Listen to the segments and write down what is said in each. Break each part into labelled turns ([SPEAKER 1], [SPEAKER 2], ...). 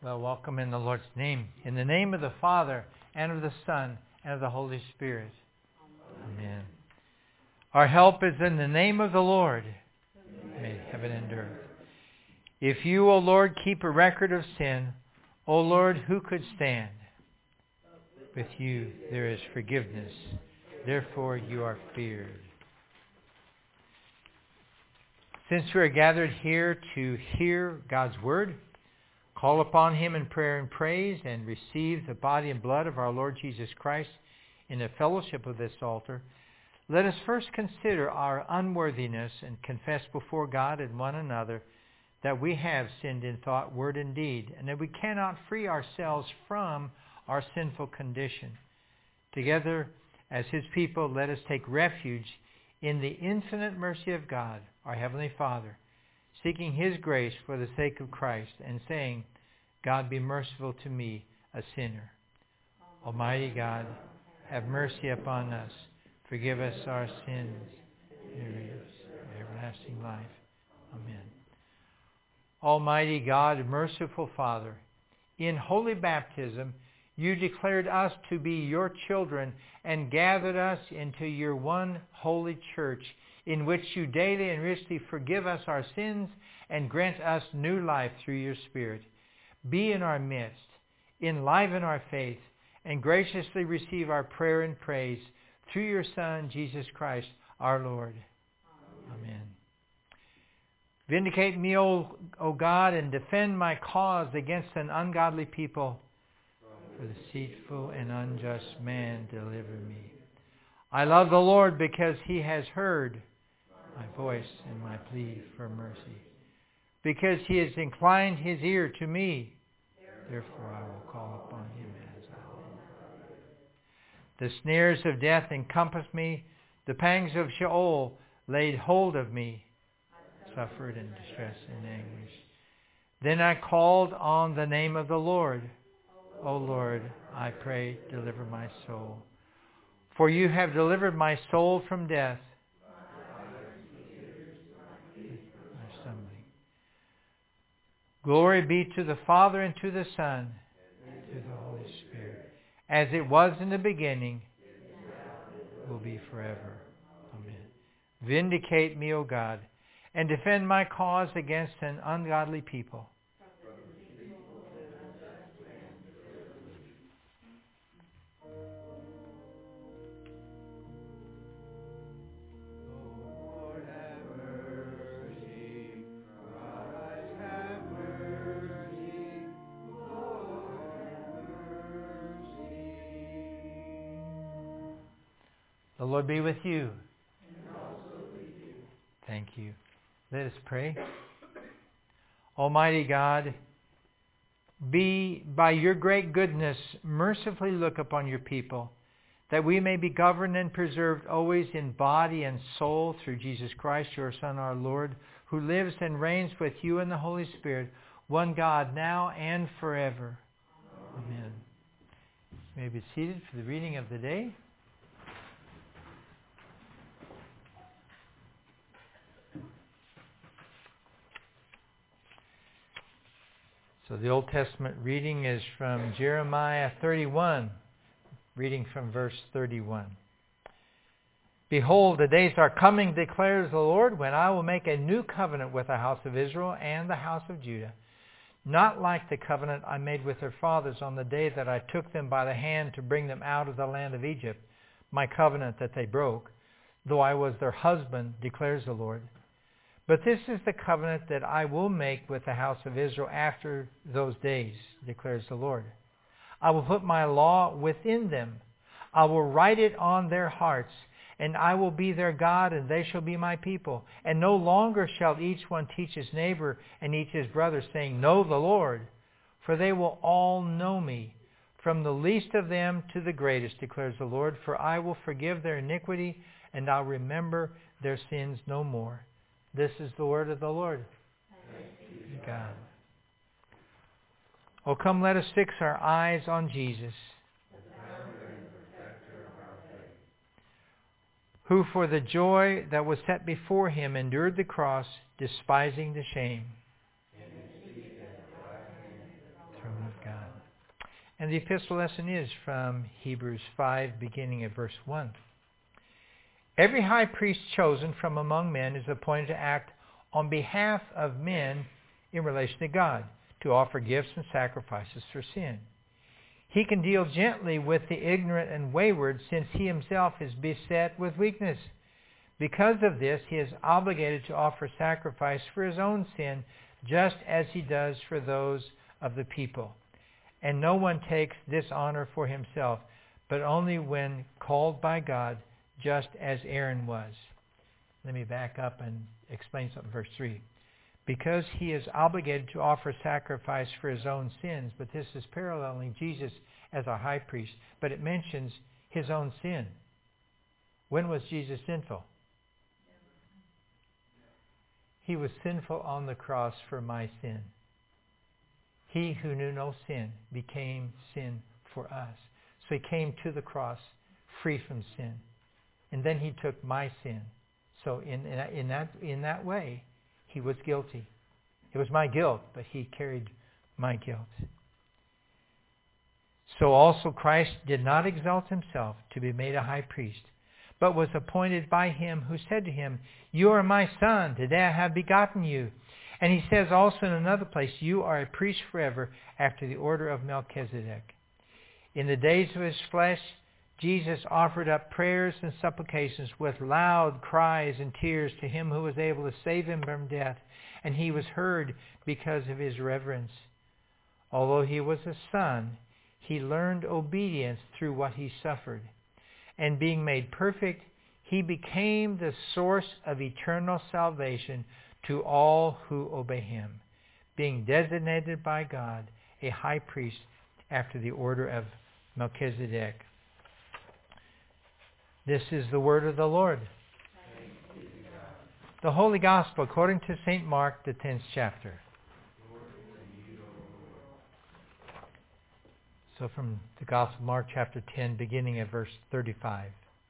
[SPEAKER 1] Well, welcome in the Lord's name. In the name of the Father, and of the Son, and of the Holy Spirit. Amen. Our help is in the name of the Lord, made heaven and earth. If you, O Lord, keep a record of sin, O Lord, who could stand? With you there is forgiveness. Therefore you are feared. Since we are gathered here to hear God's word, call upon Him in prayer and praise, and receive the body and blood of our Lord Jesus Christ in the fellowship of this altar, let us first consider our unworthiness and confess before God and one another that we have sinned in thought, word, and deed, and that we cannot free ourselves from our sinful condition. Together, as His people, let us take refuge in the infinite mercy of God, our Heavenly Father, seeking His grace for the sake of Christ, and saying, God, be merciful to me, a sinner. Almighty God, have mercy upon us. Forgive us our sins. And lead us to everlasting life. Amen. Almighty God, merciful Father, in holy baptism, you declared us to be your children and gathered us into your one holy church, in which you daily and richly forgive us our sins and grant us new life through your Spirit. Be in our midst, enliven our faith, and graciously receive our prayer and praise through your Son, Jesus Christ, our Lord. Amen. Vindicate me, O God, and defend my cause against an ungodly people. For the deceitful and unjust man deliver me. I love the Lord because He has heard my voice and my plea for mercy. Because He has inclined His ear to me, therefore I will call upon Him as I live. The snares of death encompassed me, the pangs of Sheol laid hold of me, suffered in distress and anguish. Then I called on the name of the Lord. O Lord, I pray, deliver my soul. For you have delivered my soul from death. Glory be to the Father, and to the Son, and to the Holy Spirit, as it was in the beginning, will be forever. Amen. Vindicate me, O God, and defend my cause against an ungodly people. The Lord be with you.
[SPEAKER 2] And also with you.
[SPEAKER 1] Thank you. Let us pray. Almighty God, by your great goodness, mercifully look upon your people, that we may be governed and preserved always in body and soul through Jesus Christ, your Son, our Lord, who lives and reigns with you in the Holy Spirit, one God, now and forever. Amen. You may be seated for the reading of the day. So the Old Testament reading is from Jeremiah 31, reading from verse 31. Behold, the days are coming, declares the Lord, when I will make a new covenant with the house of Israel and the house of Judah, not like the covenant I made with their fathers on the day that I took them by the hand to bring them out of the land of Egypt, my covenant that they broke, though I was their husband, declares the Lord. But this is the covenant that I will make with the house of Israel after those days, declares the Lord. I will put my law within them. I will write it on their hearts, and I will be their God, and they shall be my people. And no longer shall each one teach his neighbor and each his brother, saying, Know the Lord, for they will all know me, from the least of them to the greatest, declares the Lord. For I will forgive their iniquity, and I'll remember their sins no more. This is the word of the Lord. Thanks be to God. Oh, come, let us fix our eyes on Jesus,
[SPEAKER 2] the founder and perfecter of our faith,
[SPEAKER 1] who for the joy that was set before him endured the cross, despising the shame.
[SPEAKER 2] and is seated at the right hand of the
[SPEAKER 1] Throne And the epistle lesson is from Hebrews 5, beginning at verse 1. Every high priest chosen from among men is appointed to act on behalf of men in relation to God, to offer gifts and sacrifices for sin. He can deal gently with the ignorant and wayward, since he himself is beset with weakness. Because of this, he is obligated to offer sacrifice for his own sin, just as he does for those of the people. And no one takes this honor for himself, but only when called by God, just as Aaron was. Let me back up and explain something. Verse 3. Because he is obligated to offer sacrifice for his own sins, but this is paralleling Jesus as a high priest, but it mentions his own sin. When was Jesus sinful? He was sinful on the cross for my sin. He who knew no sin became sin for us. So he came to the cross free from sin. And then he took my sin. So in that way, he was guilty. It was my guilt, but he carried my guilt. So also Christ did not exalt himself to be made a high priest, but was appointed by him who said to him, "You are my son, today I have begotten you." And he says also in another place, "You are a priest forever after the order of Melchizedek." In the days of his flesh, Jesus offered up prayers and supplications with loud cries and tears to him who was able to save him from death, and he was heard because of his reverence. Although he was a son, he learned obedience through what he suffered. And being made perfect, he became the source of eternal salvation to all who obey him, being designated by God a high priest after the order of Melchizedek. This is the word of the Lord. The Holy Gospel according to St. Mark, the 10th chapter. So from the Gospel of Mark chapter 10, beginning at verse 35.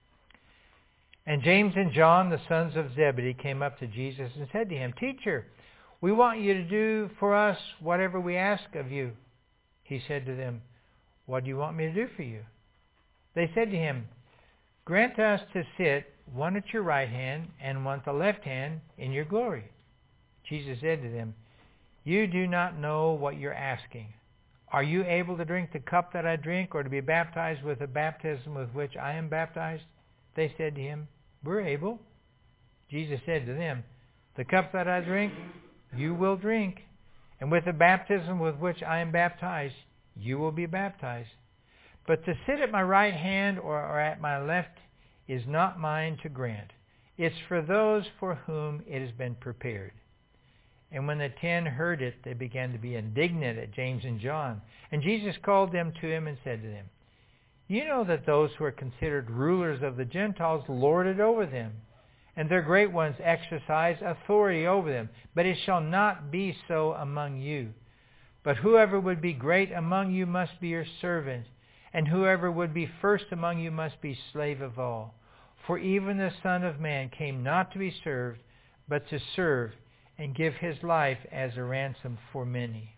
[SPEAKER 1] And James and John, the sons of Zebedee, came up to Jesus and said to him, "Teacher, we want you to do for us whatever we ask of you." He said to them, "What do you want me to do for you?" They said to him, "Grant us to sit, one at your right hand and one at the left hand, in your glory." Jesus said to them, "You do not know what you're asking. Are you able to drink the cup that I drink, or to be baptized with the baptism with which I am baptized?" They said to him, "We're able." Jesus said to them, "The cup that I drink, you will drink, and with the baptism with which I am baptized, you will be baptized. But to sit at my right hand or at my left is not mine to grant. It's for those for whom it has been prepared." And when the 10 heard it, they began to be indignant at James and John. And Jesus called them to him and said to them, "You know that those who are considered rulers of the Gentiles lord it over them, and their great ones exercise authority over them. But it shall not be so among you. But whoever would be great among you must be your servant, and whoever would be first among you must be slave of all. For even the Son of Man came not to be served, but to serve and give his life as a ransom for many."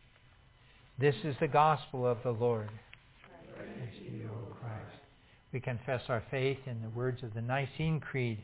[SPEAKER 1] This is the gospel of the Lord. Praise to you, O Christ. We confess our faith in the words of the Nicene Creed.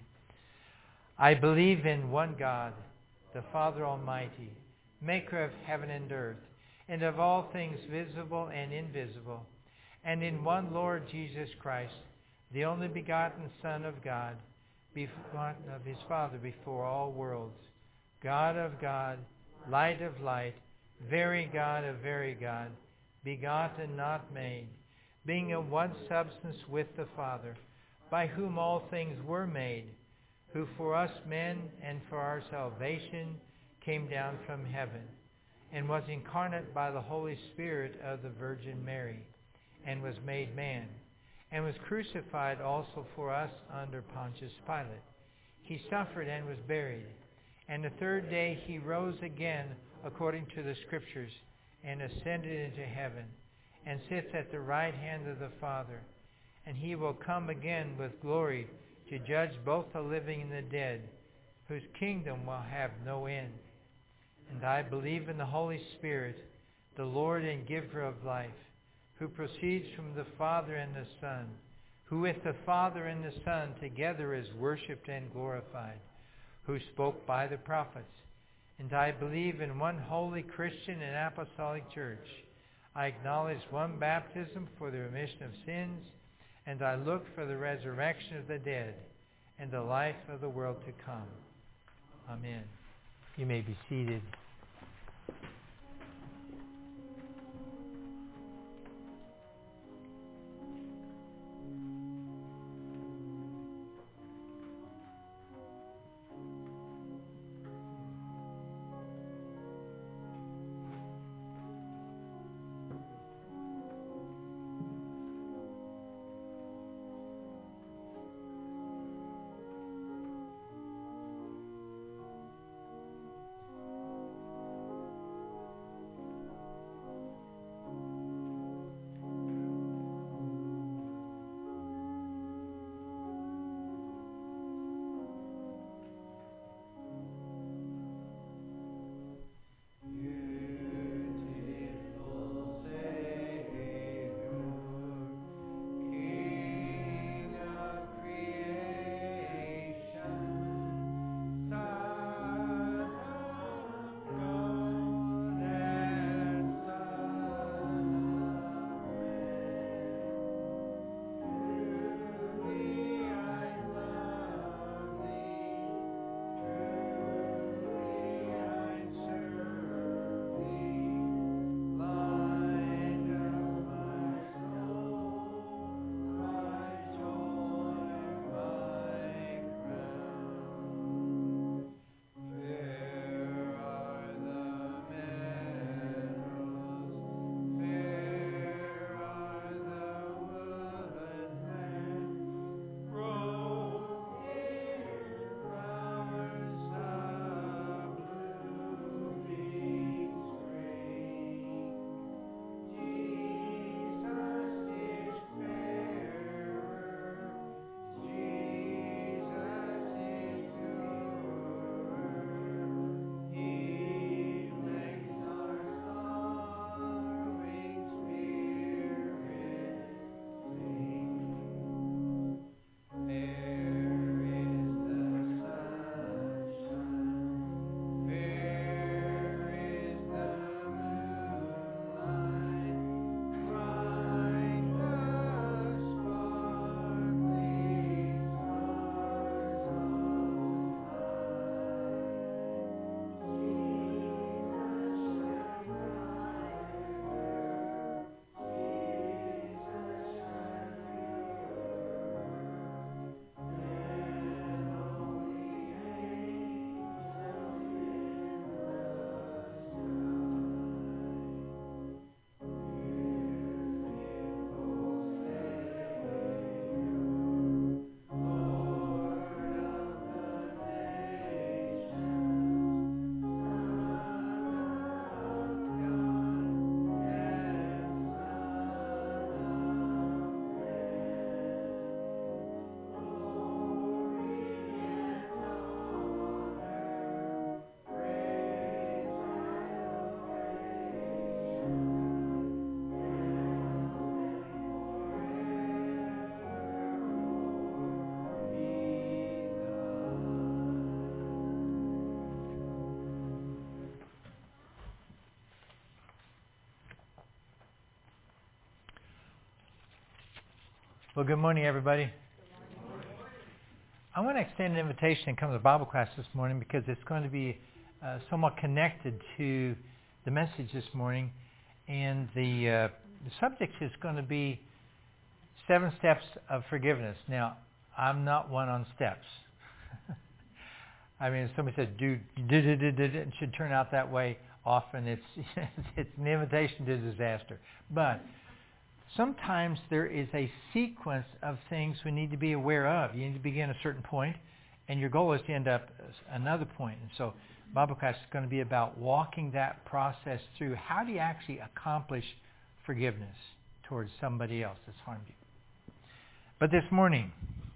[SPEAKER 1] I believe in one God, the Father Almighty, maker of heaven and earth, and of all things visible and invisible, and in one Lord Jesus Christ, the only begotten Son of God, begotten of his Father before all worlds, God of God, light of light, very God of very God, begotten, not made, being of one substance with the Father, by whom all things were made, who for us men and for our salvation came down from heaven, and was incarnate by the Holy Spirit of the Virgin Mary, and was made man, and was crucified also for us under Pontius Pilate. He suffered and was buried, and the third day he rose again according to the Scriptures, and ascended into heaven, and sits at the right hand of the Father. And he will come again with glory to judge both the living and the dead, whose kingdom will have no end. And I believe in the Holy Spirit, the Lord and giver of life, who proceeds from the Father and the Son, who with the Father and the Son together is worshipped and glorified, who spoke by the prophets. And I believe in one holy Christian and apostolic church. I acknowledge one baptism for the remission of sins, and I look for the resurrection of the dead and the life of the world to come. Amen. You may be seated. Well, good morning, everybody. Good morning. I want to extend an invitation to come to the Bible class this morning because it's going to be somewhat connected to the message this morning. And the subject is going to be 7 steps of forgiveness. Now, I'm not one on steps. I mean, somebody said, it should turn out that way. Often it's an invitation to disaster. But sometimes there is a sequence of things we need to be aware of. You need to begin at a certain point, and your goal is to end up at another point. And so Bible class is going to be about walking that process through. How do you actually accomplish forgiveness towards somebody else that's harmed you? But this morning,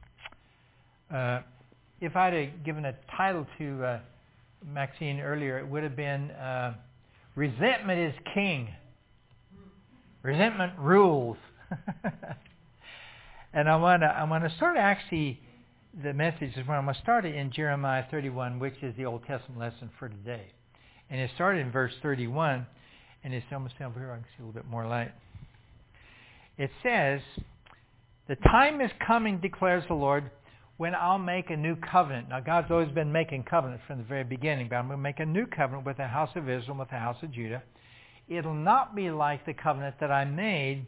[SPEAKER 1] if I'd have given a title to Maxine earlier, it would have been Resentment is King. Resentment rules. And I want to start actually the message is when I'm going to start it in Jeremiah 31, which is the Old Testament lesson for today. And it started in verse 31, and it's almost over here. I can see a little bit more light. It says, "The time is coming, declares the Lord, when I'll make a new covenant." Now, God's always been making covenants from the very beginning, but I'm going to make a new covenant with the house of Israel and with the house of Judah. It'll not be like the covenant that I made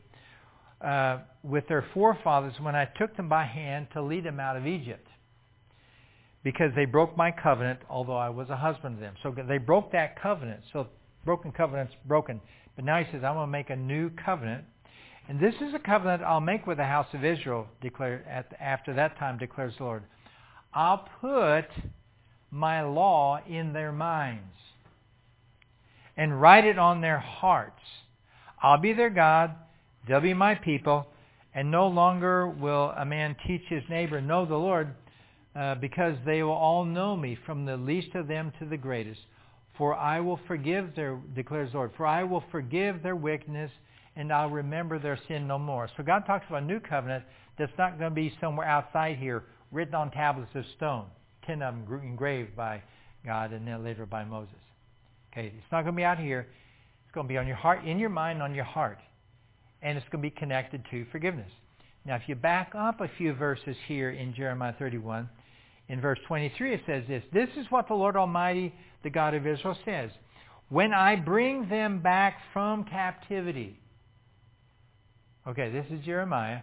[SPEAKER 1] with their forefathers when I took them by hand to lead them out of Egypt, because they broke my covenant, although I was a husband to them. So they broke that covenant. So broken covenant's broken. But now he says, I'm going to make a new covenant. And this is a covenant I'll make with the house of Israel, after that time, declares the Lord. I'll put my law in their minds and write it on their hearts. I'll be their God, they'll be my people, and no longer will a man teach his neighbor, know the Lord, because they will all know me, from the least of them to the greatest. For I will forgive declares the Lord, for I will forgive their wickedness, and I'll remember their sin no more. So God talks about a new covenant that's not going to be somewhere outside here, written on tablets of stone, 10 of them engraved by God and then later by Moses. Okay, it's not going to be out here. It's going to be on your heart, in your mind, on your heart. And it's going to be connected to forgiveness. Now, if you back up a few verses here in Jeremiah 31, in verse 23 it says this, "This is what the Lord Almighty, the God of Israel, says. When I bring them back from captivity." Okay, this is Jeremiah.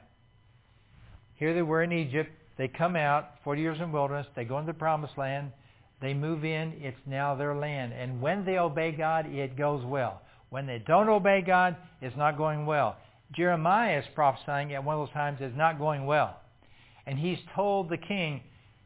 [SPEAKER 1] Here they were in Egypt. They come out, 40 years in wilderness. They go into the promised land. They move in. It's now their land. And when they obey God, it goes well. When they don't obey God, it's not going well. Jeremiah is prophesying at one of those times it's not going well. And he's told the king,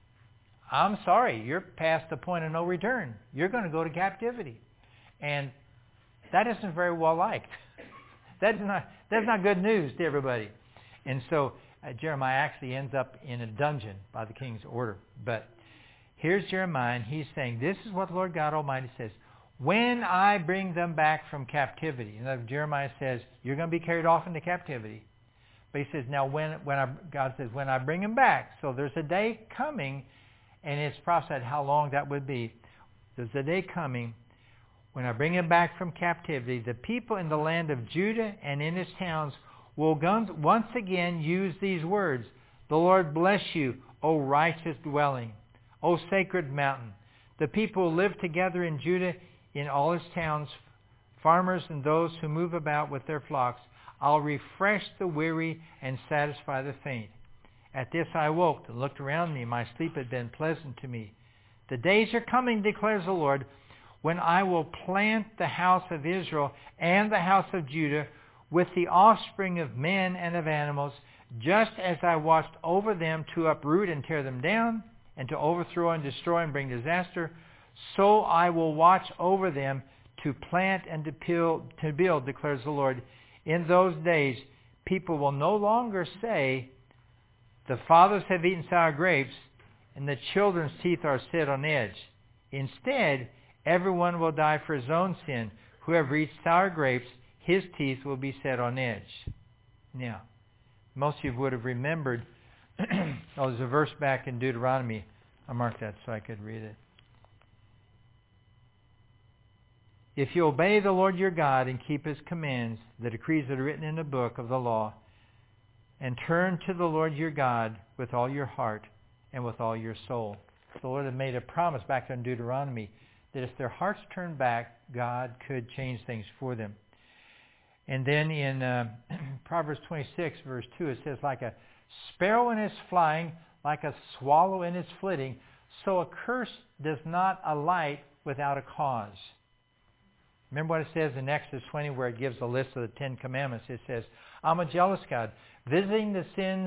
[SPEAKER 1] I'm sorry, you're past the point of no return. You're going to go to captivity. And that isn't very well liked. That's not good news to everybody. And so Jeremiah actually ends up in a dungeon by the king's order. But here's Jeremiah, and he's saying, this is what the Lord God Almighty says. When I bring them back from captivity. And Jeremiah says, you're going to be carried off into captivity. But he says, now God says, when I bring them back. So there's a day coming, and it's prophesied how long that would be. There's a day coming when I bring them back from captivity. The people in the land of Judah and in its towns will once again use these words. The Lord bless you, O righteous dwelling, O sacred mountain. The people who live together in Judah in all its towns, farmers and those who move about with their flocks. I'll refresh the weary and satisfy the faint. At this I woke and looked around me. My sleep had been pleasant to me. The days are coming, declares the Lord, when I will plant the house of Israel and the house of Judah with the offspring of men and of animals, just as I watched over them to uproot and tear them down, and to overthrow and destroy and bring disaster. So I will watch over them to plant and to build, declares the Lord. In those days, people will no longer say, the fathers have eaten sour grapes, and the children's teeth are set on edge. Instead, everyone will die for his own sin. Whoever eats sour grapes, his teeth will be set on edge. Now, most of you would have remembered, there's a verse back in Deuteronomy. I marked that so I could read it. If you obey the Lord your God and keep his commands, the decrees that are written in the book of the law, and turn to the Lord your God with all your heart and with all your soul. The Lord had made a promise back in Deuteronomy that if their hearts turned back, God could change things for them. And then in Proverbs 26, verse 2, it says, like a sparrow in its flying, like a swallow in its flitting, so a curse does not alight without a cause. Remember what it says in Exodus 20 where it gives a list of the 10 Commandments. It says, I'm a jealous God, visiting the sins.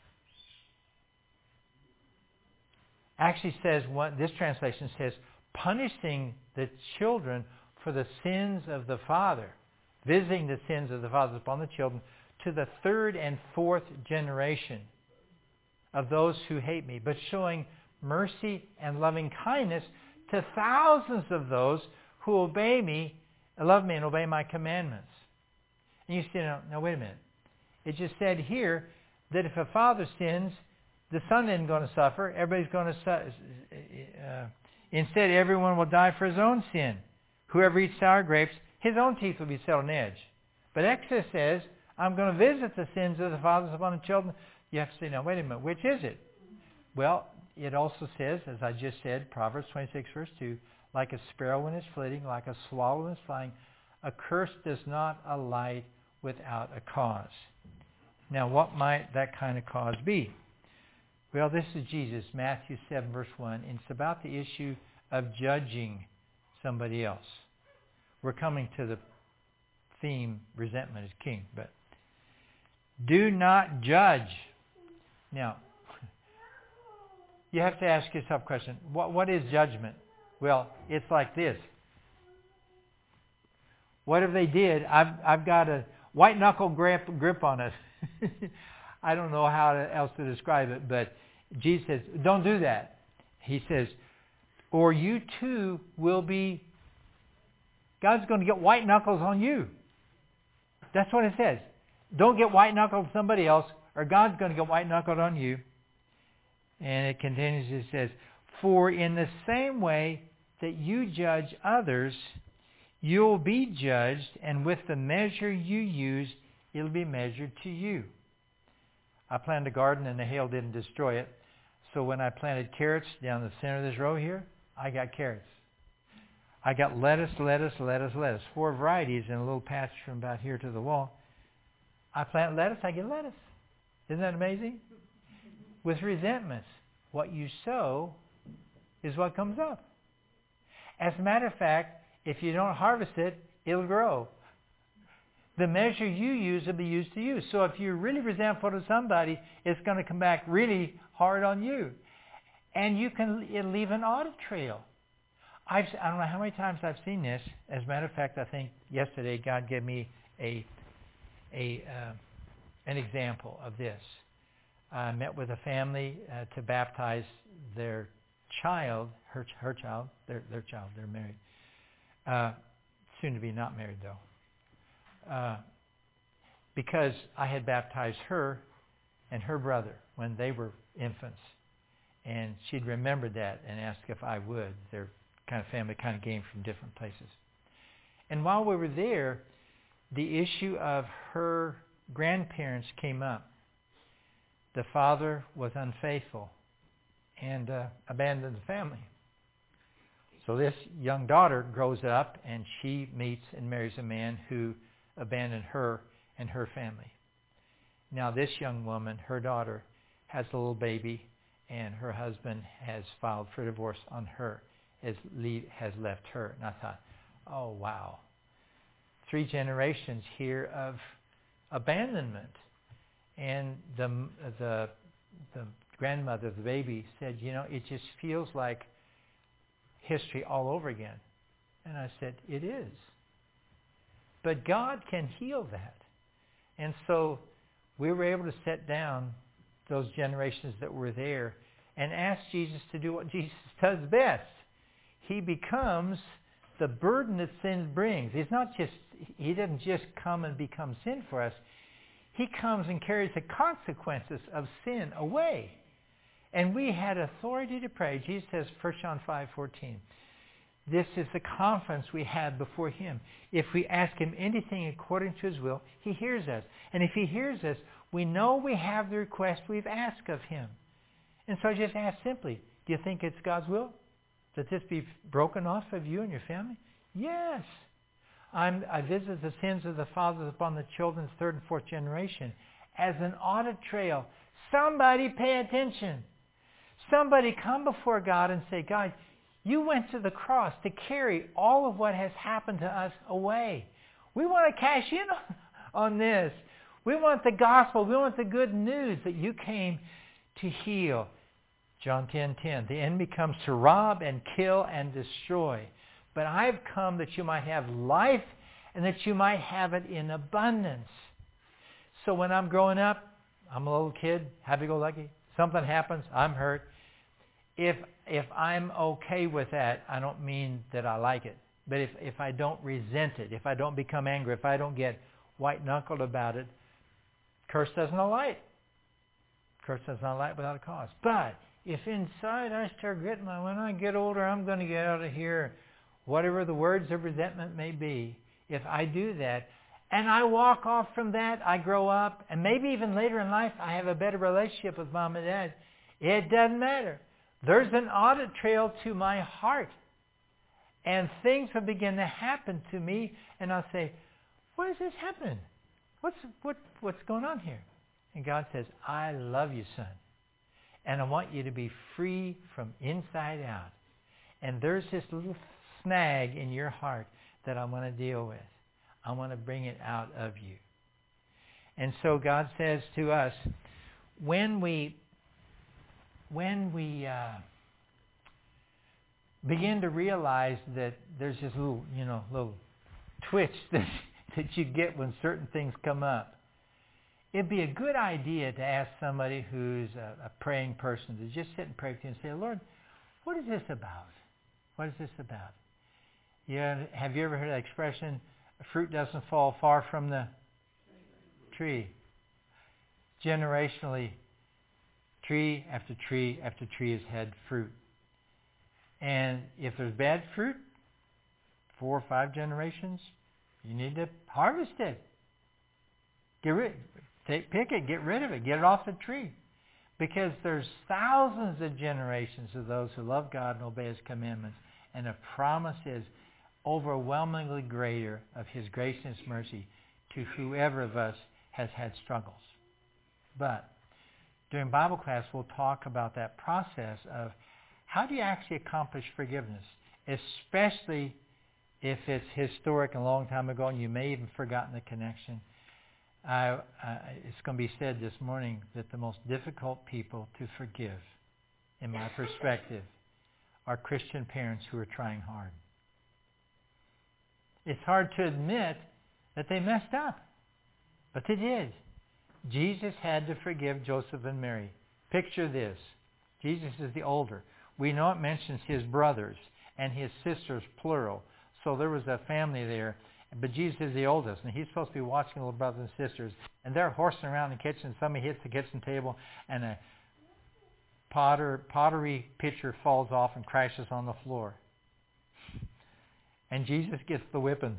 [SPEAKER 1] Actually says, this translation says, punishing the children for the sins of the father. Visiting the sins of the fathers upon the children to the third and fourth generation of those who hate me, but showing mercy and loving kindness to thousands of those who obey me, love me and obey my commandments. And you say, no, wait a minute. It just said here that if a father sins, the son isn't going to suffer. Everybody's going to instead, everyone will die for his own sin. Whoever eats sour grapes, his own teeth will be set on edge. But Exodus says, I'm going to visit the sins of the fathers upon the children. You have to say, now, wait a minute, which is it? Well, it also says, as I just said, Proverbs 26, verse 2, like a sparrow when it's flitting, like a swallow when it's flying, a curse does not alight without a cause. Now, what might that kind of cause be? Well, this is Jesus, Matthew 7, verse 1, and it's about the issue of judging somebody else. We're coming to the theme, resentment is king, but do not judge. Now, you have to ask yourself a question. What is judgment? Well, it's like this. What if they did? I've got a white knuckle grip on us. I don't know how else to describe it, but Jesus says, don't do that. He says, or you too will be, God's going to get white knuckles on you. That's what it says. Don't get white knuckled on somebody else, or God's going to get white knuckled on you. And it continues, it says, for in the same way that you judge others, you'll be judged, and with the measure you use, it'll be measured to you. I planted a garden and the hail didn't destroy it. So when I planted carrots down the center of this row here, I got carrots. I got lettuce, 4 varieties in a little patch from about here to the wall. I plant lettuce, I get lettuce. Isn't that amazing? With resentments, what you sow is what comes up. As a matter of fact, if you don't harvest it, it'll grow. The measure you use will be used to you. So if you're really resentful to somebody, it's going to come back really hard on you. And it'll leave an audit trail. I don't know how many times I've seen this. As a matter of fact, I think yesterday God gave me an example of this. I met with a family to baptize their child, her child, their child. They're married. Soon to be not married, though. Because I had baptized her and her brother when they were infants. And she'd remembered that and asked if I would. They're kind of family, kind of came from different places. And while we were there, the issue of her grandparents came up. The father was unfaithful and abandoned the family. So this young daughter grows up and she meets and marries a man who abandoned her and her family. Now this young woman, her daughter, has a little baby and her husband has filed for divorce on her, has left her. And I thought, oh wow, 3 generations here of abandonment. And the grandmother of the baby said, it just feels like history all over again. And I said, it is. But God can heal that. And so we were able to set down those generations that were there and ask Jesus to do what Jesus does best. He becomes the burden that sin brings. He doesn't just come and become sin for us. He comes and carries the consequences of sin away. And we had authority to pray. Jesus says, 1 John 5:14, this is the confidence we have before Him. If we ask Him anything according to His will, He hears us. And if He hears us, we know we have the request we've asked of Him. And so I just ask simply, do you think it's God's will that this be broken off of you and your family? Yes. I visit the sins of the fathers upon the children's 3rd and 4th generation as an audit trail. Somebody pay attention. Somebody come before God and say, God, you went to the cross to carry all of what has happened to us away. We want to cash in on this. We want the gospel. We want the good news that you came to heal. John 10:10, the enemy comes to rob and kill and destroy. But I've come that you might have life and that you might have it in abundance. So when I'm growing up, I'm a little kid, happy-go-lucky. Something happens, I'm hurt. If I'm okay with that, I don't mean that I like it. But if I don't resent it, if I don't become angry, if I don't get white-knuckled about it. Curse doesn't alight. Curse does not alight without a cause. But if inside I start getting when I get older, I'm going to get out of here, whatever the words of resentment may be, if I do that, and I walk off from that, I grow up, and maybe even later in life I have a better relationship with Mom and Dad, it doesn't matter. There's an audit trail to my heart. And things will begin to happen to me, and I'll say, what is this happening? What's going on here? And God says, I love you, son. And I want you to be free from inside out. And there's this little snag in your heart that I want to deal with. I want to bring it out of you. And so God says to us, when we begin to realize that there's this little twitch that you get when certain things come up, it'd be a good idea to ask somebody who's a praying person to just sit and pray with you and say, Lord, what is this about? What is this about? Have you ever heard that expression, fruit doesn't fall far from the tree? Generationally, tree after tree after tree has had fruit. And if there's bad fruit, 4 or 5 generations, you need to harvest it. Pick it, get rid of it, get it off the tree. Because there's thousands of generations of those who love God and obey His commandments. And the promise is overwhelmingly greater of His grace and His mercy to whoever of us has had struggles. But during Bible class, we'll talk about that process of how do you actually accomplish forgiveness, especially if it's historic and a long time ago and you may have even forgotten the connection. It's going to be said this morning that the most difficult people to forgive, in my perspective, are Christian parents who are trying hard. It's hard to admit that they messed up, but they did. Jesus had to forgive Joseph and Mary. Picture this. Jesus is the older. We know it mentions his brothers and his sisters, plural. So there was a family there. But Jesus is the oldest, and he's supposed to be watching little brothers and sisters. And they're horsing around the kitchen. Somebody hits the kitchen table, and a pottery pitcher falls off and crashes on the floor. And Jesus gets the whipping.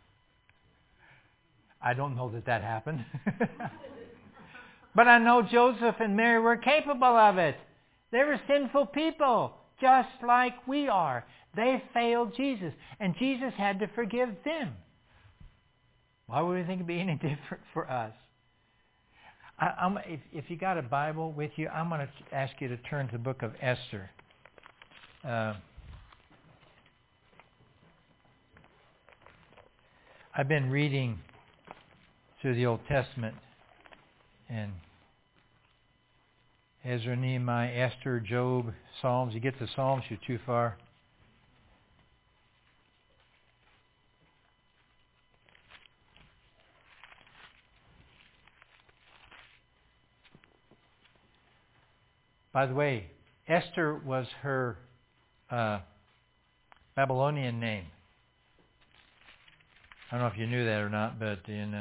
[SPEAKER 1] I don't know that happened. But I know Joseph and Mary were capable of it. They were sinful people, just like we are. They failed Jesus, and Jesus had to forgive them. Why would we think it'd be any different for us? If you got a Bible with you, I'm going to ask you to turn to the book of Esther. I've been reading through the Old Testament, and Ezra, Nehemiah, Esther, Job, Psalms. You get to Psalms, you're too far. By the way, Esther was her Babylonian name. I don't know if you knew that or not, but in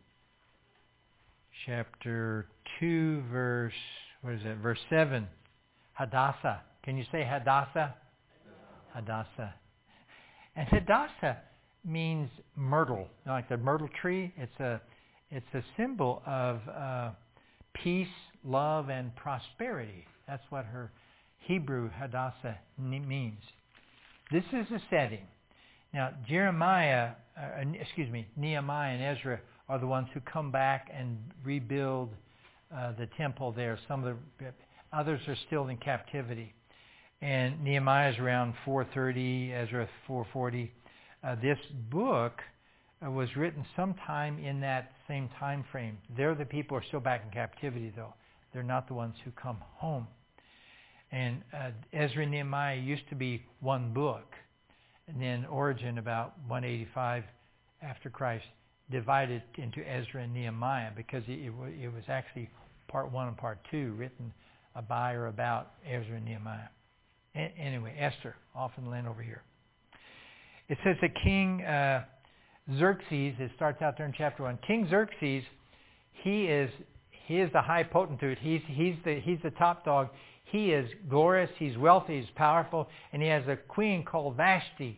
[SPEAKER 1] chapter 2, verse 7, Hadassah. Can you say Hadassah? Hadassah. And Hadassah means myrtle, like the myrtle tree. It's a symbol of peace, love, and prosperity. That's what her Hebrew Hadassah means. This is the setting. Now, Nehemiah and Ezra are the ones who come back and rebuild the temple there. Some of the others are still in captivity. And Nehemiah is around 430, Ezra 440. This book was written sometime in that same time frame. They're the people who are still back in captivity, though. They're not the ones who come home. And Ezra and Nehemiah used to be one book. And then Origen, about 185 after Christ, divided into Ezra and Nehemiah because it was actually part 1 and part 2 written by or about Ezra and Nehemiah. Anyway, Esther, off in the land over here. It says the king Xerxes, it starts out there in chapter 1. King Xerxes, he is the high potentate. He's the top dog. He is glorious, he's wealthy, he's powerful, and he has a queen called Vashti.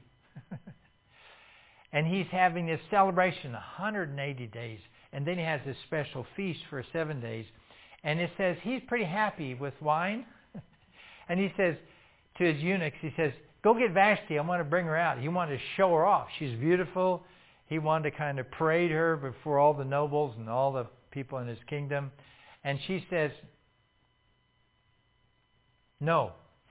[SPEAKER 1] And he's having this celebration 180 days. And then he has this special feast for 7 days. And it says he's pretty happy with wine. And he says to his eunuchs, he says, go get Vashti. I want to bring her out. He wanted to show her off. She's beautiful. He wanted to kind of parade her before all the nobles and all the people in his kingdom. And she says, no.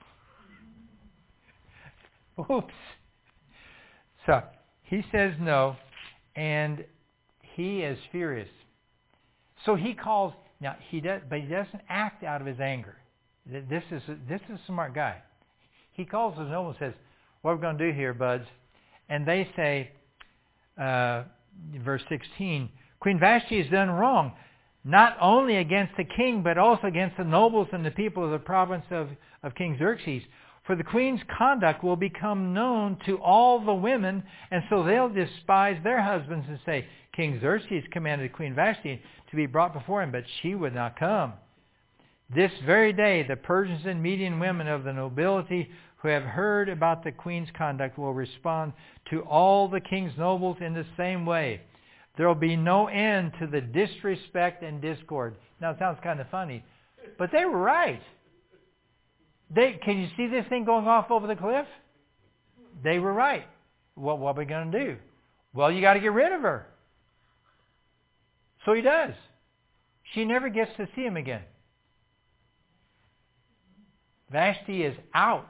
[SPEAKER 1] Oops. So he says no, and he is furious. So he calls. Now he does, but he doesn't act out of his anger. This is a smart guy. He calls the nobles and says, "What are we going to do here, buds?" And they say, verse 16, Queen Vashti has done wrong, not only against the king, but also against the nobles and the people of the province of King Xerxes. For the queen's conduct will become known to all the women, and so they'll despise their husbands and say, King Xerxes commanded Queen Vashti to be brought before him, but she would not come. This very day, the Persians and Median women of the nobility who have heard about the queen's conduct will respond to all the king's nobles in the same way. There will be no end to the disrespect and discord. Now, it sounds kind of funny, but they were right. Can you see this thing going off over the cliff? They were right. Well, what are we going to do? Well, you got to get rid of her. So he does. She never gets to see him again. Vashti is out.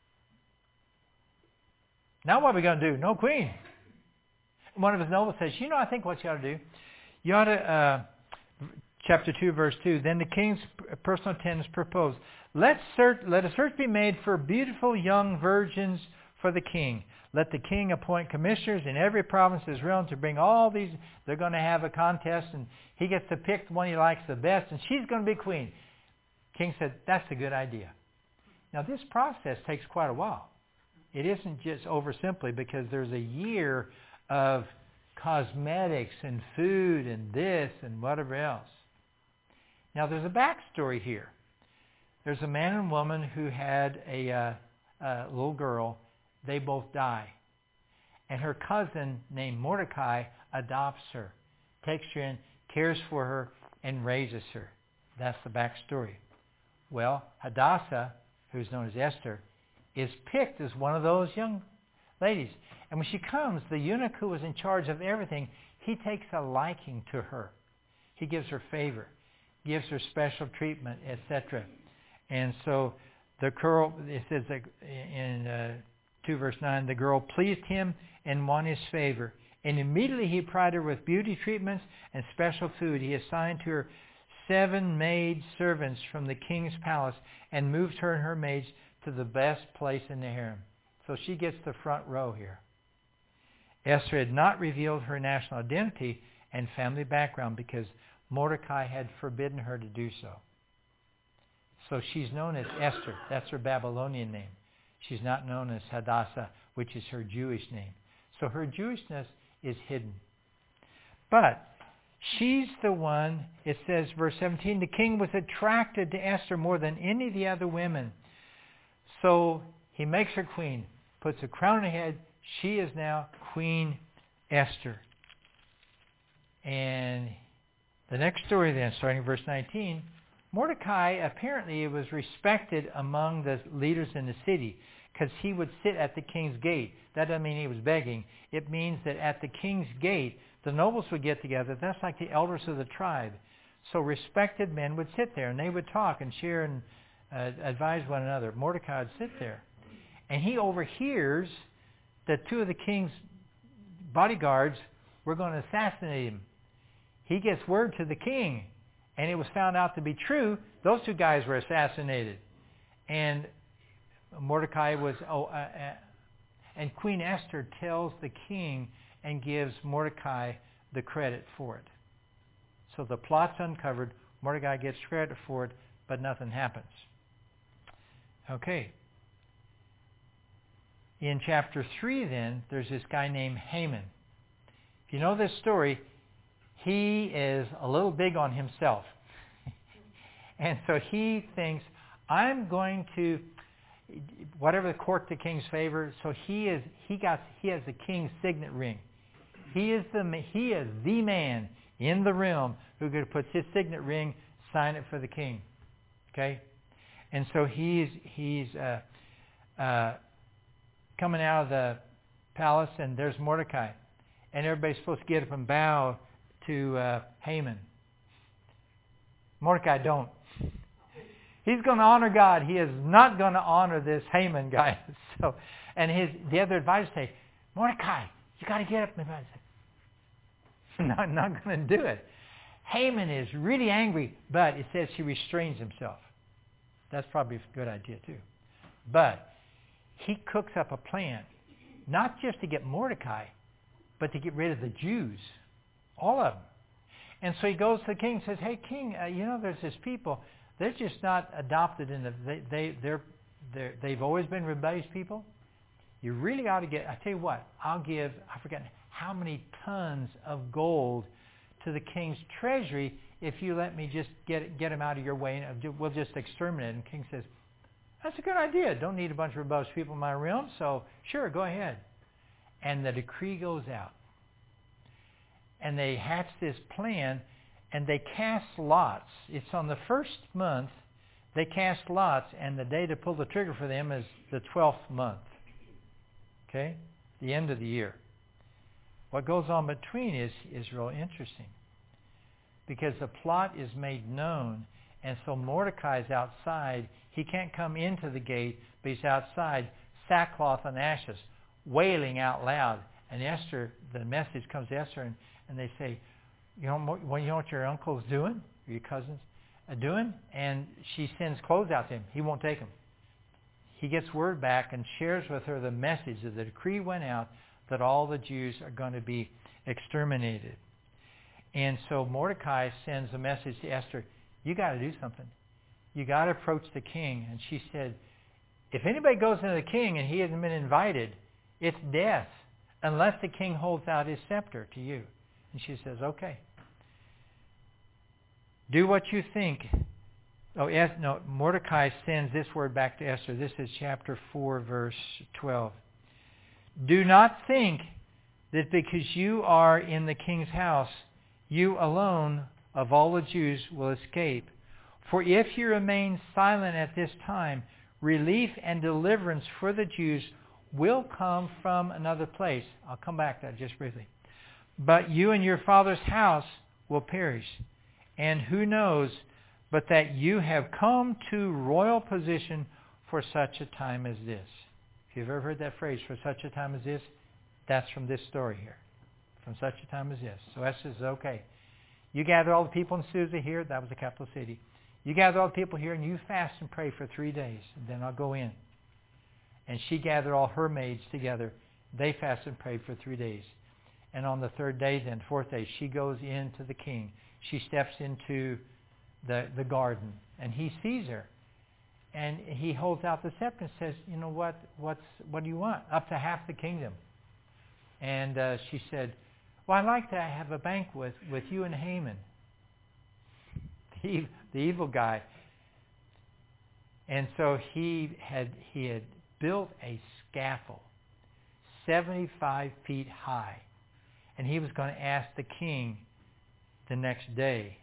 [SPEAKER 1] Now what are we going to do? No queen. One of his nobles says, I think what you ought to do, you ought to, chapter 2, verse 2, then the king's personal attendants proposed, let a search be made for beautiful young virgins for the king. Let the king appoint commissioners in every province of Israel to bring all these. They're going to have a contest, and he gets to pick the one he likes the best, and she's going to be queen. King said, that's a good idea. Now, this process takes quite a while. It isn't just over simply because there's a year of cosmetics and food and this and whatever else. Now, there's a backstory here. There's a man and woman who had a little girl. They both die. And her cousin named Mordecai adopts her, takes her in, cares for her, and raises her. That's the backstory. Well, Hadassah, who's known as Esther, is picked as one of those young ladies. And when she comes, the eunuch who was in charge of everything, he takes a liking to her. He gives her favor, gives her special treatment, etc. And so the girl, it says that in 2 verse 9, the girl pleased him and won his favor. And immediately he provided her with beauty treatments and special food. He assigned to her 7 maid servants from the king's palace and moved her and her maids to the best place in the harem. So she gets the front row here. Esther had not revealed her national identity and family background because Mordecai had forbidden her to do so. So she's known as Esther. That's her Babylonian name. She's not known as Hadassah, which is her Jewish name. So her Jewishness is hidden. But she's the one, it says, verse 17, the king was attracted to Esther more than any of the other women. So he makes her queen, puts a crown on her head. She is now Queen Esther. And the next story then, starting verse 19, Mordecai apparently was respected among the leaders in the city because he would sit at the king's gate. That doesn't mean he was begging. It means that at the king's gate, the nobles would get together. That's like the elders of the tribe. So respected men would sit there, and they would talk and share and advise one another. Mordecai would sit there. And he overhears that 2 of the king's bodyguards were going to assassinate him. He gets word to the king, and it was found out to be true. Those 2 guys were assassinated. And Mordecai was, and Queen Esther tells the king and gives Mordecai the credit for it. So the plot's uncovered. Mordecai gets credit for it, but nothing happens. Okay. In chapter 3 then, there's this guy named Haman. you know this story, he is a little big on himself. And so he thinks, I'm going to, whatever the court the king's favor, so he has the king's signet ring. He is the man in the realm who puts his signet ring, sign it for the king. Okay? And so he's coming out of the palace, and there's Mordecai. And everybody's supposed to get up and bow to Haman. Mordecai don't. He's going to honor God. He is not going to honor this Haman guy. So, and the other advisors say, Mordecai, you got to get up. Not going to do it. Haman is really angry, but it says he restrains himself. That's probably a good idea too. But he cooks up a plan, not just to get Mordecai, but to get rid of the Jews, all of them. And so he goes to the king and says, hey, king, there's this people. They're just not adopted in they've always been rebellious people. You really ought to I tell you what, I forget how many tons of gold to the king's treasury if you let me just get them out of your way and we'll just exterminate them. And the king says, that's a good idea. Don't need a bunch of rebellious people in my realm, so sure, go ahead. And the decree goes out. And they hatch this plan, and they cast lots. It's on the first month, they cast lots, and the day to pull the trigger for them is the 12th month. Okay? The end of the year. What goes on between is real interesting. Because the plot is made known, and so Mordecai's outside. He can't come into the gate, but he's outside, sackcloth and ashes, wailing out loud. And Esther, the message comes to Esther, and they say, you know what your uncle's doing, or your cousins are doing? And she sends clothes out to him. He won't take them. He gets word back and shares with her the message that the decree went out that all the Jews are going to be exterminated. And so Mordecai sends a message to Esther, you got to do something. You got to approach the king. And she said, if anybody goes into the king and he hasn't been invited, it's death, unless the king holds out his scepter to you. And she says, okay. Do what you think. Mordecai sends this word back to Esther. This is chapter 4, verse 12. Do not think that because you are in the king's house, you alone of all the Jews will escape. For if you remain silent at this time, relief and deliverance for the Jews will come from another place. I'll come back to that just briefly. But you and your father's house will perish. And who knows but that you have come to royal position for such a time as this. If you've ever heard that phrase, for such a time as this, that's from this story here. From such a time as this. So Esther says, okay. You gather all the people in Susa here. That was the capital city. You gather all the people here and you fast and pray for 3 days. And then I'll go in. And she gathered all her maids together. They fasted and prayed for 3 days. And on the third day, then, fourth day, she goes into the king. She steps into the garden. And he sees her. And he holds out the scepter and says, you know what do you want? Up to half the kingdom. And she said, well, I'd like to have a banquet with you and Haman, the evil guy. And so he had built a scaffold 75 feet high. And he was going to ask the king the next day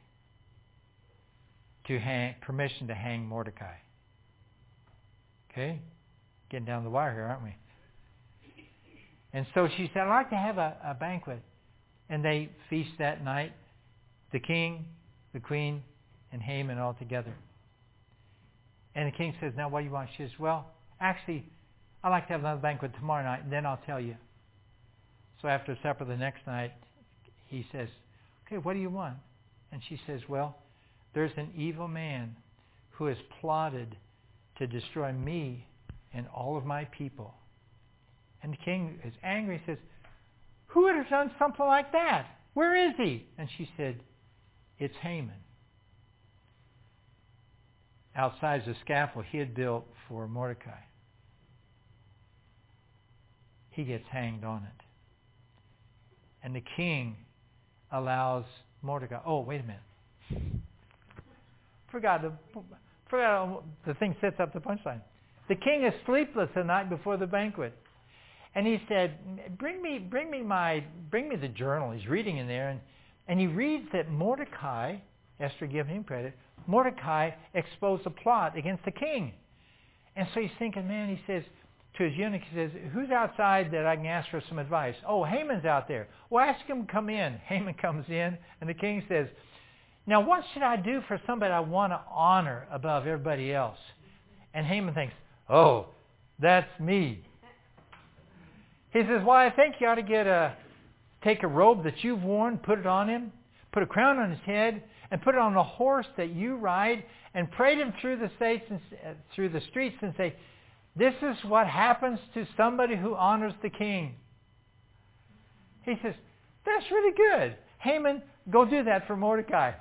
[SPEAKER 1] to permission to hang Mordecai. Okay? Getting down the wire here, aren't we? And so she said, I'd like to have a banquet. And they feast that night, the king, the queen, and Haman all together. And the king says, now what do you want? She says, well, actually, I'd like to have another banquet tomorrow night, and then I'll tell you. So after supper the next night, he says, okay, what do you want? And she says, well, there's an evil man who has plotted to destroy me and all of my people. And the king is angry and says, who would have done something like that? Where is he? And she said, it's Haman. Outside the scaffold he had built for Mordecai. He gets hanged on it. And the king allows Mordecai. Oh, wait a minute. Forgot the thing sets up the punchline. The king is sleepless the night before the banquet. And he said, bring me the journal. He's reading in there, and he reads that Mordecai, Esther giving him credit, Mordecai exposed a plot against the king. And so he's thinking, man, he says to his eunuch, he says, who's outside that I can ask for some advice? Oh, Haman's out there. Well, ask him to come in. Haman comes in, and the king says, now what should I do for somebody I want to honor above everybody else? And Haman thinks, oh, that's me. He says, well, I think you ought to take a robe that you've worn, put it on him, put a crown on his head, and put it on a horse that you ride, and parade him through the streets and say, this is what happens to somebody who honors the king. He says, that's really good. Haman, go do that for Mordecai.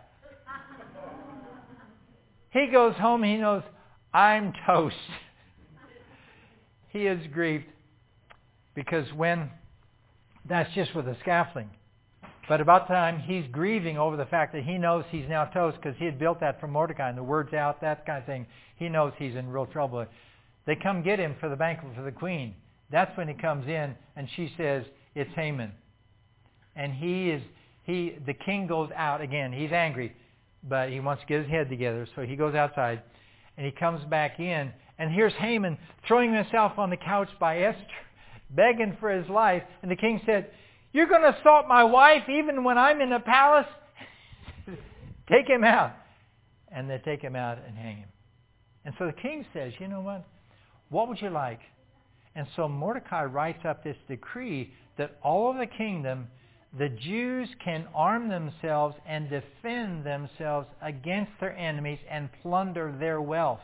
[SPEAKER 1] He goes home, he knows, I'm toast. He is grieved. Because that's just with the scaffolding. But about the time he's grieving over the fact that he knows he's now toast because he had built that for Mordecai and the word's out, that kind of thing. He knows he's in real trouble. They come get him for the banquet for the queen. That's when he comes in and she says, it's Haman. And the king goes out again. He's angry, but he wants to get his head together. So he goes outside and he comes back in. And here's Haman throwing himself on the couch by Esther, begging for his life. And the king said, you're going to assault my wife even when I'm in the palace? Take him out. And they take him out and hang him. And so the king says, you know what? What would you like? And so Mordecai writes up this decree that all of the kingdom, the Jews can arm themselves and defend themselves against their enemies and plunder their wealth.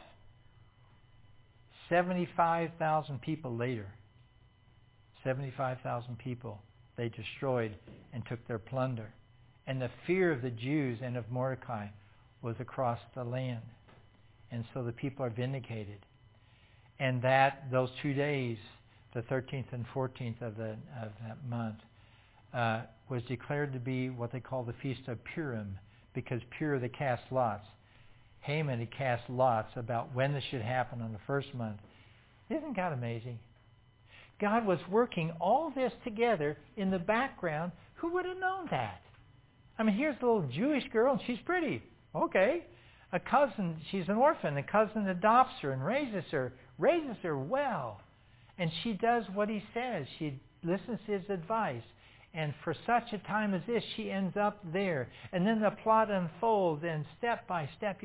[SPEAKER 1] 75,000 people later. 75,000 people they destroyed and took their plunder. And the fear of the Jews and of Mordecai was across the land. And so the people are vindicated. And those 2 days, the 13th and 14th of that month, was declared to be what they call the Feast of Purim, because Pur, they cast lots. Haman had cast lots about when this should happen on the first month. Isn't God amazing? God was working all this together in the background. Who would have known that? I mean, here's a little Jewish girl, and she's pretty. Okay. A cousin, she's an orphan. A cousin adopts her and raises her well. And she does what he says. She listens to his advice. And for such a time as this, she ends up there. And then the plot unfolds, and step by step,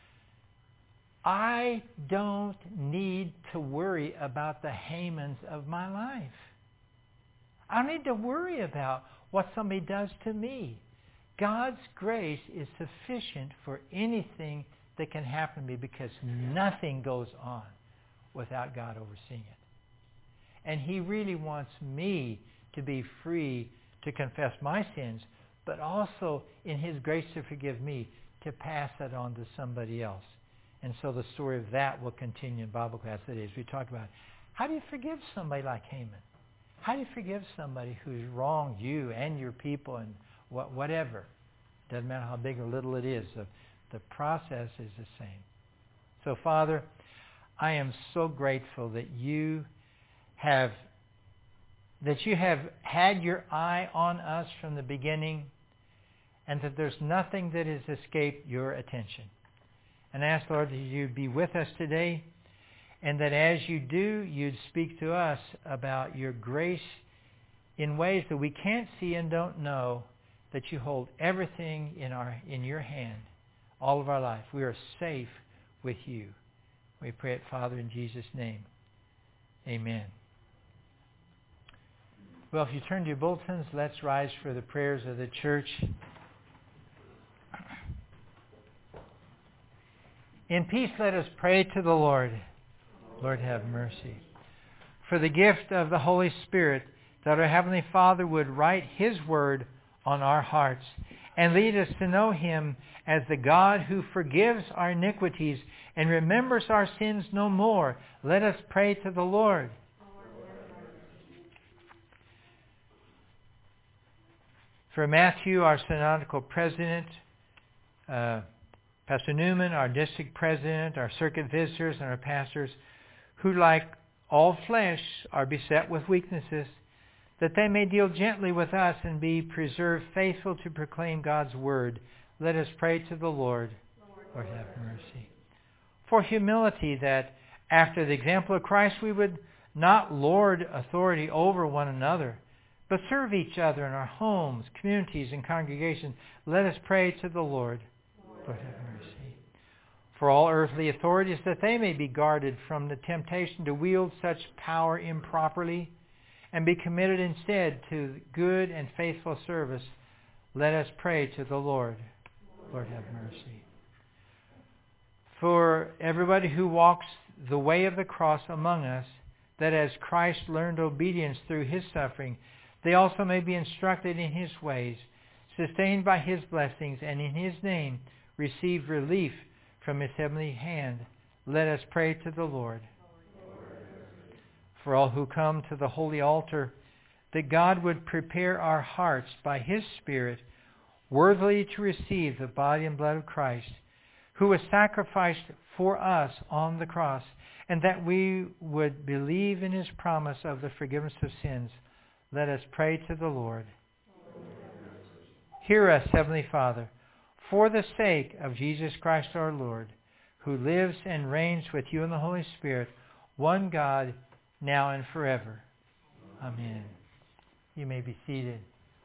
[SPEAKER 1] I don't need to worry about the Hamans of my life. I don't need to worry about what somebody does to me. God's grace is sufficient for anything that can happen to me, because nothing goes on without God overseeing it. And he really wants me to be free to confess my sins, but also in his grace to forgive me, to pass that on to somebody else. And so the story of that will continue in Bible class today as we talk about how do you forgive somebody like Haman? How do you forgive somebody who's wronged you and your people and whatever? Doesn't matter how big or little it is. The process is the same. So, Father, I am so grateful that you have had your eye on us from the beginning, and that there's nothing that has escaped your attention. And I ask, Lord, that you be with us today, and that as you do, you'd speak to us about your grace in ways that we can't see and don't know, that you hold everything in your hand, all of our life. We are safe with you. We pray it, Father, in Jesus' name. Amen. Well, if you turn to your bulletins, let's rise for the prayers of the church. In peace, let us pray to the Lord. Lord, have mercy. For the gift of the Holy Spirit, that our Heavenly Father would write his word on our hearts and lead us to know him as the God who forgives our iniquities and remembers our sins no more. Let us pray to the Lord. For Matthew, our synodical president, Pastor Newman, our district president, our circuit visitors, and our pastors, who like all flesh are beset with weaknesses, that they may deal gently with us and be preserved faithful to proclaim God's word. Let us pray to the Lord. Lord, have mercy. For humility, that after the example of Christ we would not lord authority over one another, but serve each other in our homes, communities, and congregations. Let us pray to the Lord. Lord, have mercy. For all earthly authorities, that they may be guarded from the temptation to wield such power improperly, and be committed instead to good and faithful service. Let us pray to the Lord. Lord, have mercy. For everybody who walks the way of the cross among us, that as Christ learned obedience through his suffering, they also may be instructed in his ways, sustained by his blessings, and in his name receive relief from his heavenly hand. Let us pray to the Lord. For all who come to the holy altar, that God would prepare our hearts by his Spirit worthily to receive the body and blood of Christ, who was sacrificed for us on the cross, and that we would believe in his promise of the forgiveness of sins. Let us pray to the Lord. Hear us, Heavenly Father, for the sake of Jesus Christ our Lord, who lives and reigns with you in the Holy Spirit, one God, now and forever. Amen. You may be seated.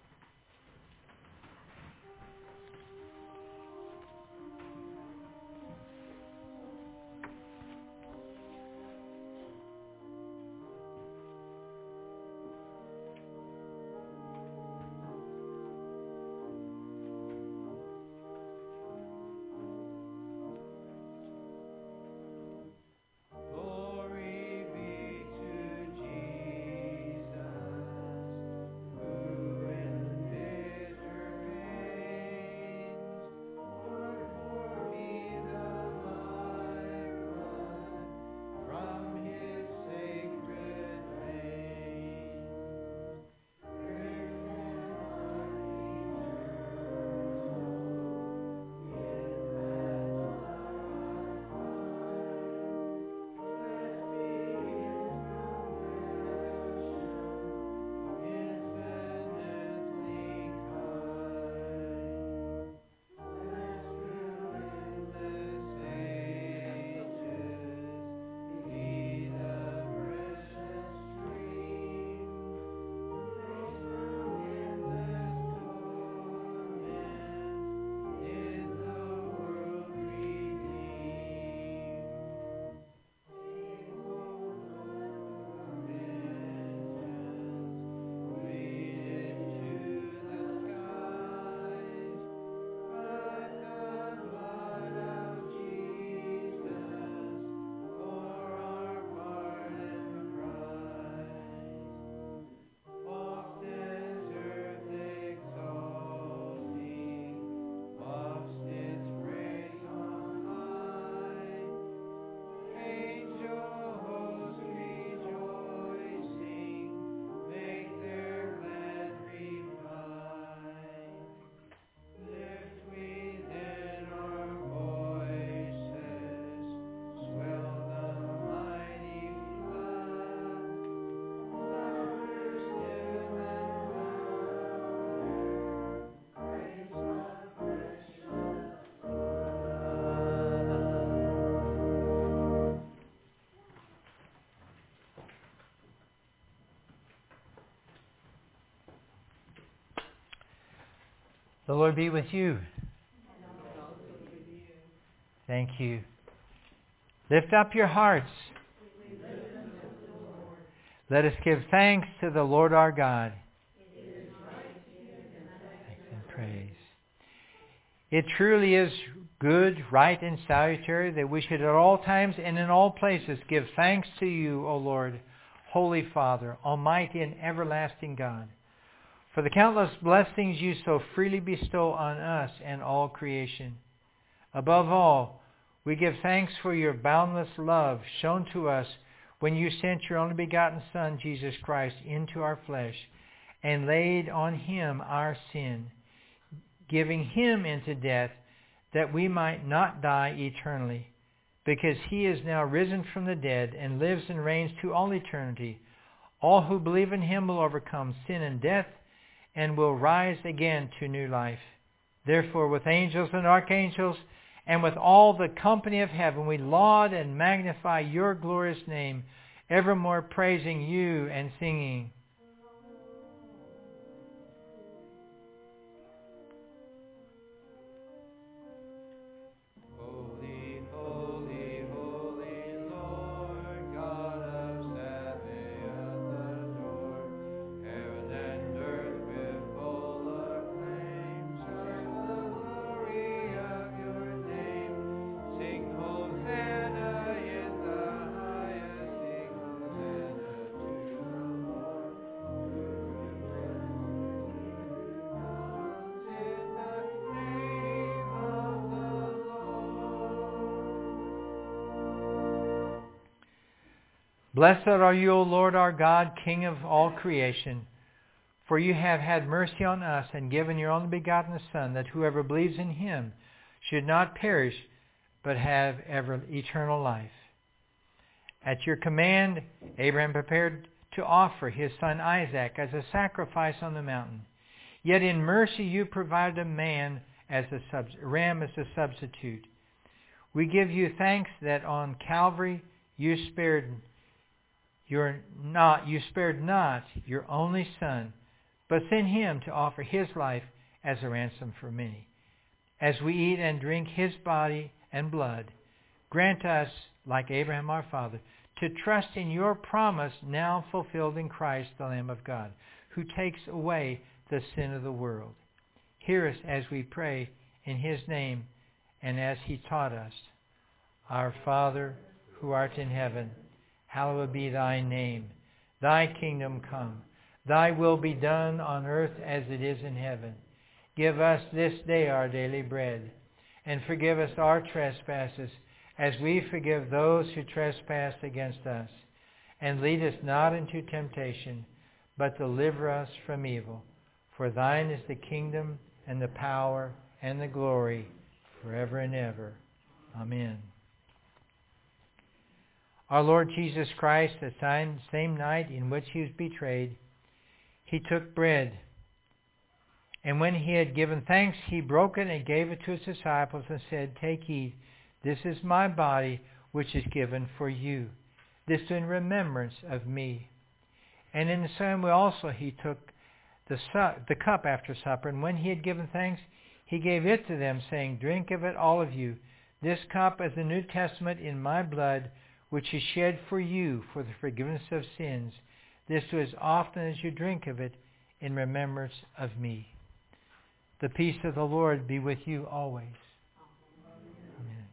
[SPEAKER 1] The Lord be with you. Thank you. Lift up your hearts. Let us give thanks to the Lord our God. Thanks and praise. It truly is good, right, and salutary that we should at all times and in all places give thanks to you, O Lord, Holy Father, Almighty and everlasting God, for the countless blessings you so freely bestow on us and all creation. Above all, we give thanks for your boundless love shown to us when you sent your only begotten Son, Jesus Christ, into our flesh, and laid on him our sin, giving him into death, that we might not die eternally, because he is now risen from the dead and lives and reigns to all eternity. All who believe in him will overcome sin and death and will rise again to new life. Therefore, with angels and archangels and with all the company of heaven, we laud and magnify your glorious name, evermore praising you and singing, Blessed are you, O Lord our God, King of all creation, for you have had mercy on us and given your only begotten Son, that whoever believes in him should not perish, but have eternal life. At your command, Abraham prepared to offer his son Isaac as a sacrifice on the mountain. Yet in mercy you provided a ram as a substitute. We give you thanks that on Calvary you spared not your only Son, but sent him to offer his life as a ransom for many. As we eat and drink his body and blood, grant us, like Abraham our father, to trust in your promise now fulfilled in Christ, the Lamb of God, who takes away the sin of the world. Hear us as we pray in his name and as he taught us. Our Father, who art in heaven, hallowed be thy name. Thy kingdom come. Thy will be done on earth as it is in heaven. Give us this day our daily bread, and forgive us our trespasses, as we forgive those who trespass against us. And lead us not into temptation, but deliver us from evil. For thine is the kingdom, and the power, and the glory, forever and ever. Amen. Our Lord Jesus Christ, the same night in which he was betrayed, he took bread. And when he had given thanks, he broke it and gave it to his disciples and said, "Take, eat. This is my body, which is given for you. This in remembrance of me." And in the same way also he took the cup after supper, and when he had given thanks, he gave it to them, saying, "Drink of it, all of you. This cup is the New Testament in my blood, which is shed for you for the forgiveness of sins. This do as often as you drink of it in remembrance of me." The peace of the Lord be with you always. Amen.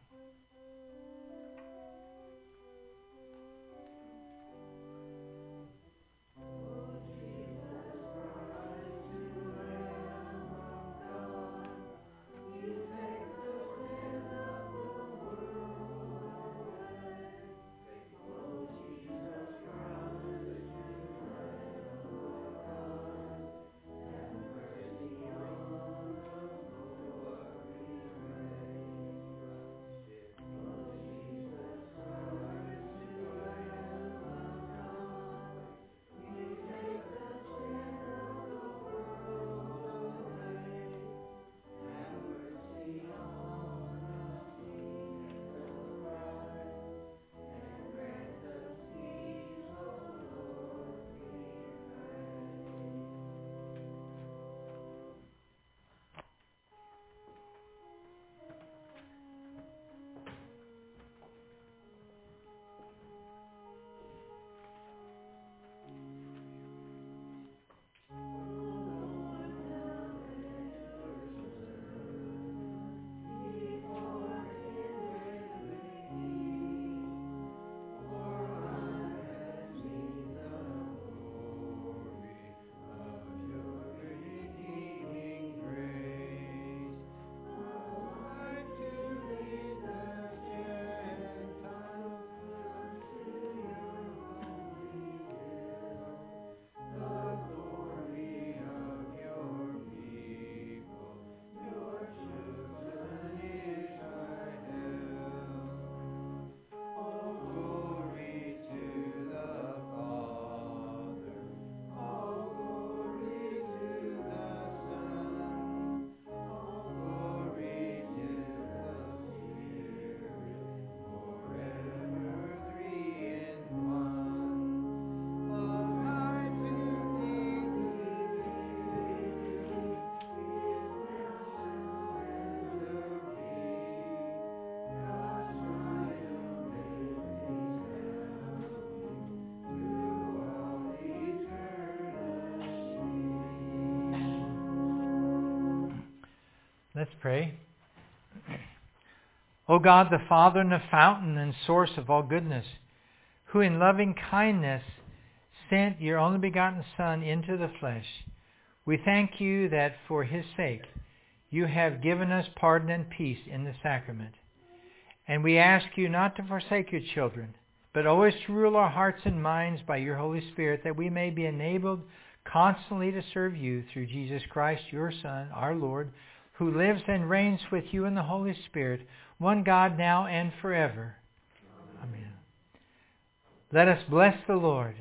[SPEAKER 1] Let's pray. O God, the Father and the fountain and source of all goodness, who in loving kindness sent your only begotten Son into the flesh, we thank you that for his sake you have given us pardon and peace in the sacrament. And we ask you not to forsake your children, but always to rule our hearts and minds by your Holy Spirit, that we may be enabled constantly to serve you through Jesus Christ, your Son, our Lord, who lives and reigns with you in the Holy Spirit, one God now and forever. Amen. Let us bless the Lord.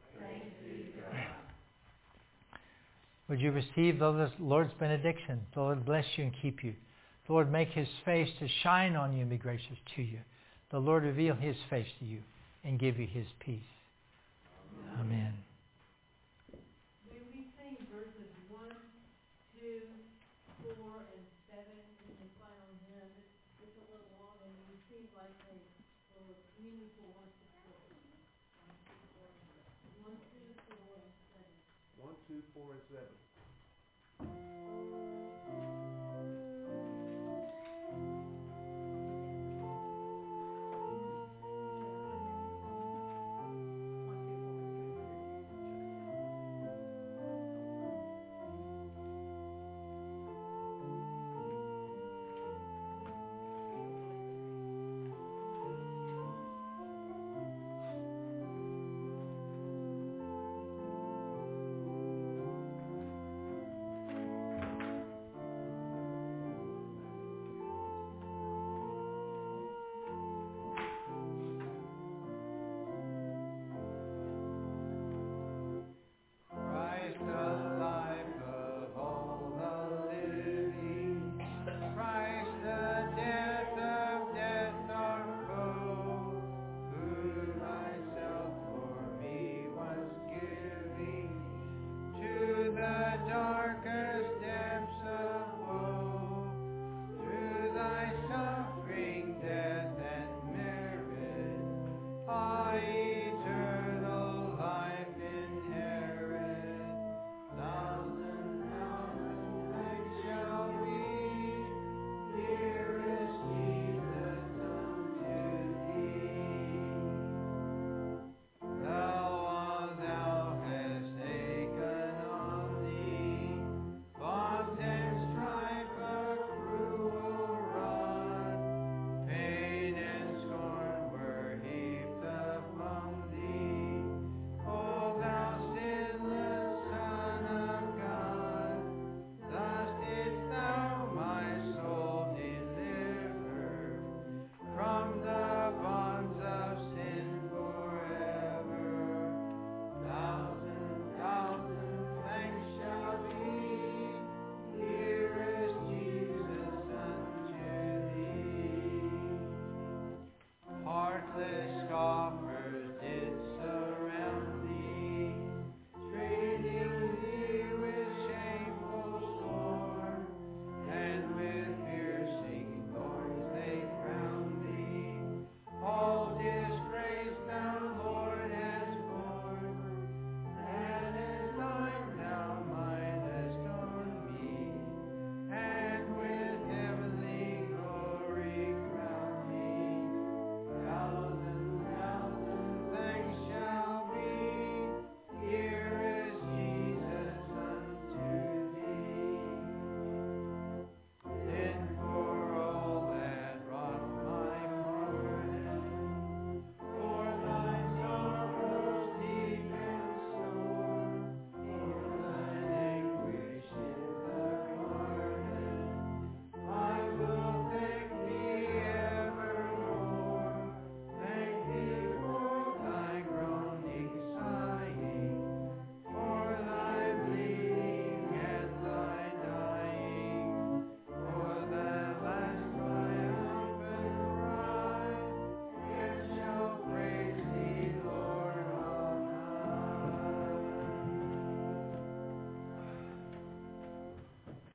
[SPEAKER 1] Would you receive the Lord's benediction? The Lord bless you and keep you. The Lord make his face to shine on you and be gracious to you. The Lord reveal his face to you and give you his peace. Amen.
[SPEAKER 3] May we sing verses 1, 2, 4, and 7 in the final hymn? It's a little long and it seems like a meaningful one to quote. 1, 2, 4, and 7.
[SPEAKER 2] 1, 2, 4, and 7.